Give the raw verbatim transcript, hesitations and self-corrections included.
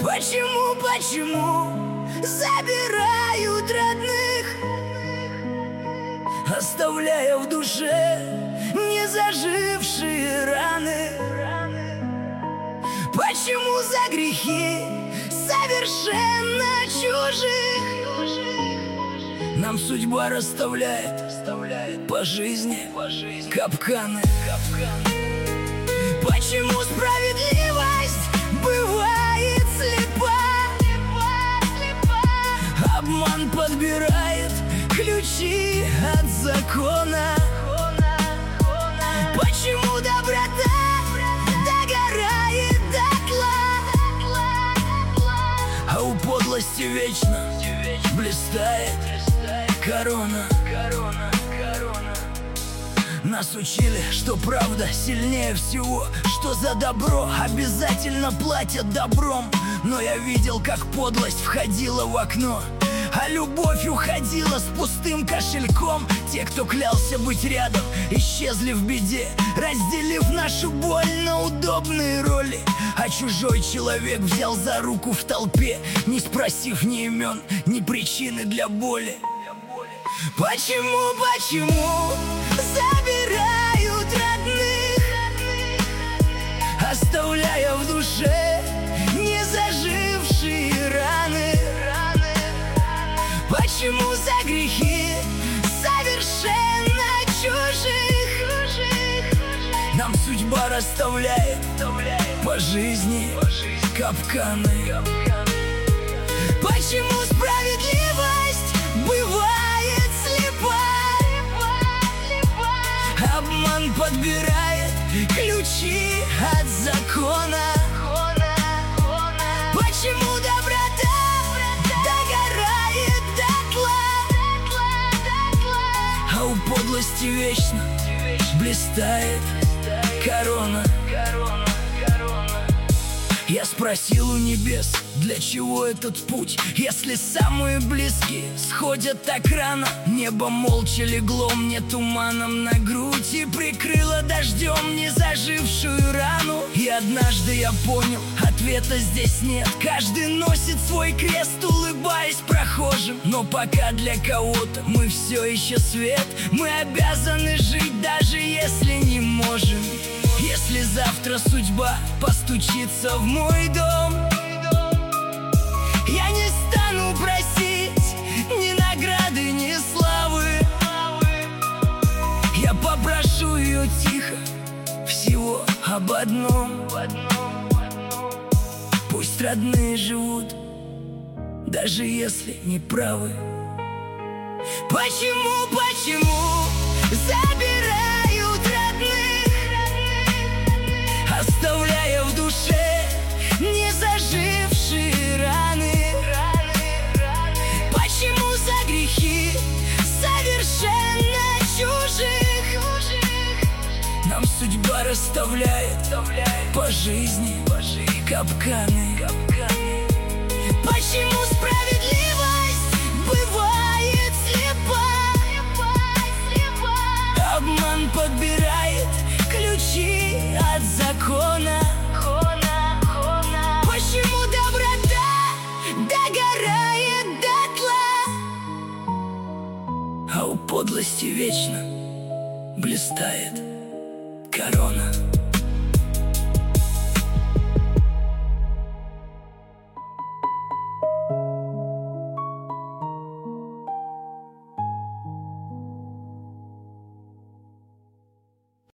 Почему, почему забирают родных, оставляя в душе незажившие раны? Почему за грехи совершенно чужих нам судьба расставляет по жизни капканы? Почему справедливость бывает слепа? Обман подбирает ключи от закона. Почему доброта догорает дотла, а у подлости вечно блистает корона? Нас учили, что правда сильнее всего, что за добро обязательно платят добром. Но я видел, как подлость входила в окно, а любовь уходила с пустым кошельком. Те, кто клялся быть рядом, исчезли в беде, разделив нашу боль на удобные роли. А чужой человек взял за руку в толпе, не спросив ни имен, ни причины для боли. Почему, почему забирают родных, оставляя в душе незажившие раны? Почему за грехи совершенно чужих нам судьба расставляет по жизни капканы? Почему справедливость бывает слепа? Обман подбирает ключи от закона. Почему доброта догорает дотла, а у подлости вечно блистает корона? Я спросил у небес, для чего этот путь, если самые близкие сходят так рано? Небо молча легло мне туманом на грудь и прикрыло дождем незажившую рану. И однажды я понял, ответа здесь нет. Каждый носит свой крест, улыбаясь прохожим. Но пока для кого-то мы все еще свет, мы обязаны жить, даже если не можем. Если завтра судьба постучится в мой дом, я не стану просить ни награды, ни славы. Я попрошу ее тихо всего об одном: пусть родные живут, даже если не правы. Почему, почему забирают родных, оставляя в душе незажившие раны? Почему за грехи совершенно чужих нам судьба расставляет по жизни капканы? Почему справедливость бывает слепа? Обман подбирает ключи от закона. Почему доброта догорает дотла, а у подлости вечно блистает корона?